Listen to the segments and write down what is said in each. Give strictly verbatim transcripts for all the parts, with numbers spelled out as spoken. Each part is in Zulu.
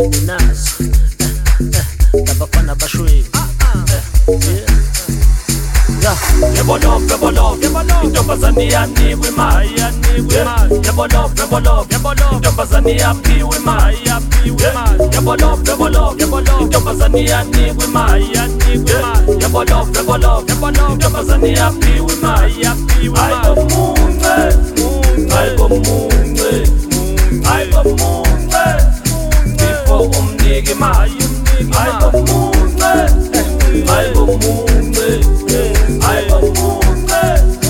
nazo labafana bashweli yebo love yebo love intombazane yanikwe imali yebo love yebo love intombazane yaphiwe imali yebo love yebo love intombazane yanikwe imali yebo love yebo love intombazane yaphiwe imali hayi bomunce hayi bomunce hayi bomunce before umnike imali hayi bomunce hayi bomunce hayi bomunce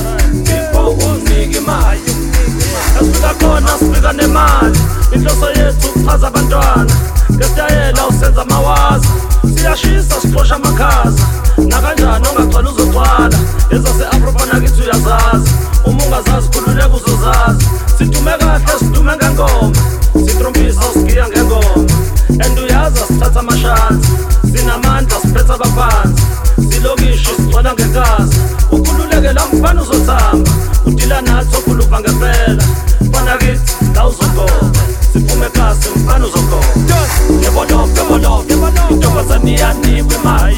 before umnike imali asifika khona sifika nemali inhloso yethu ukuchaza abantwana ngesitayela usenza amawaza siyashisa sixosha amakhaza nakanjani ongagcwala uzogcwala ezase-afropa nakithi uyazazi uma ungazazi khululeka uzozazi sidume kahle sidume ngengoma sitrompisa usigiya ngengoma and uyaza sithatha amashansi sinamandla siphetha abaphansi silokishi sigcwala ngekazi ukhululeke la mfana uzothamba udila nathi okhuluva ngempela fana kithi la uzogoma siphume kasi mfana uzogoma yebo love yebo love intombazane yanikwe imali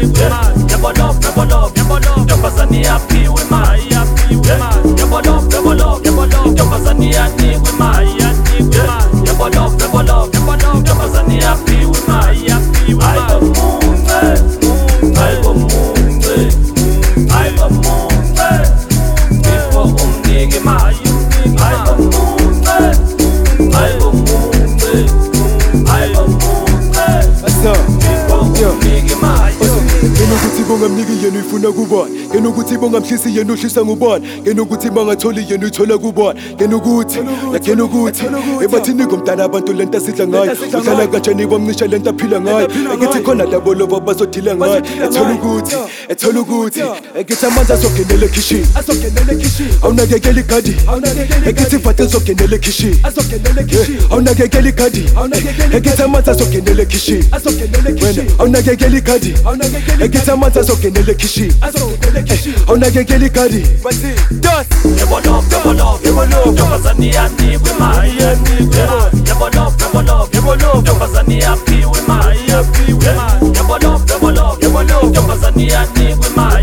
yebo love yebo love intombazane yaphiwe imali yebo love yebo love intombazane yanikwe imali yebo love yebo love intombazane yaphiwe imali hayi bomunce hayi bomunce hayi bomunce before umnike imali hayi bomunce hayi bomunce hayi bomunce before umnike imali ngenokuthi bongamniki yena uyifuna kubona ngenokuthi bongamhlisi yena uhlisa ngubona ngenokuthi bangatholi yena uyithola kubona ngenokuthi ngenokuthi ebathini ngomntana abantu lento asidla ngayo uhlala kanjani bomncisha lento aphila ngayo ngithi khona labo lobo bazodila ngayo ethola ukuthi ethola ukuthi ngithi amanzi azogenela ekhishi azogenela ekhishi awunakekela igadi ngithi vathe azogenela ekhishi azogenela ekhishi awunakekela igadi ngithi amanzi azogenela ekhishi azogenela ekhishi awunakekela igadi ngithi amanzi azogenela ekhishi azogenela ekhishi awunakekela igadi bathi dos yebo love yebo love intombazane yanikwe imali yebo love yebo love intombazane yaphiwe imali yebo love yebo love intombazane yanikwe imali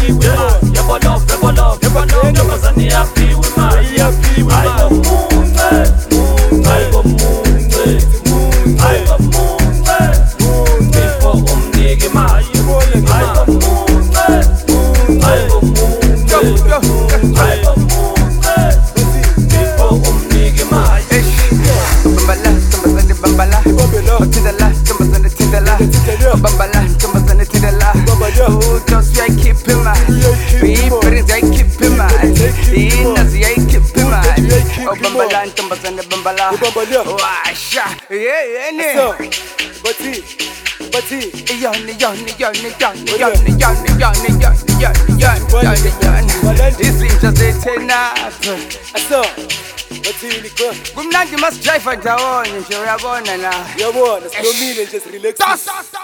yebo love yebo love intombazane yaphiwe imali hayi bomunce hayi bomunce hayi bomunce before umnike imali hayi bomunce hayi bomunce hayi bomunce before umnike imali Bambala, Bambala, Tindala, Tombazana, Tindala, Bambala, Tombazana, Tindala. Oh, just I keep him man. We friends I keep him man. In as I keep him man. Oh, Bambala, Tombazana, Bambala. Washa, yeah, yeah. Bati, Bati, Yon, yon, yon, yon, yon, yon, yon, yon, yon, yon, yon. This is just a ten up. Asa. Bathini kwa Kumnandi mas drive ndawonye nje uyabona na yabona silomile nje relax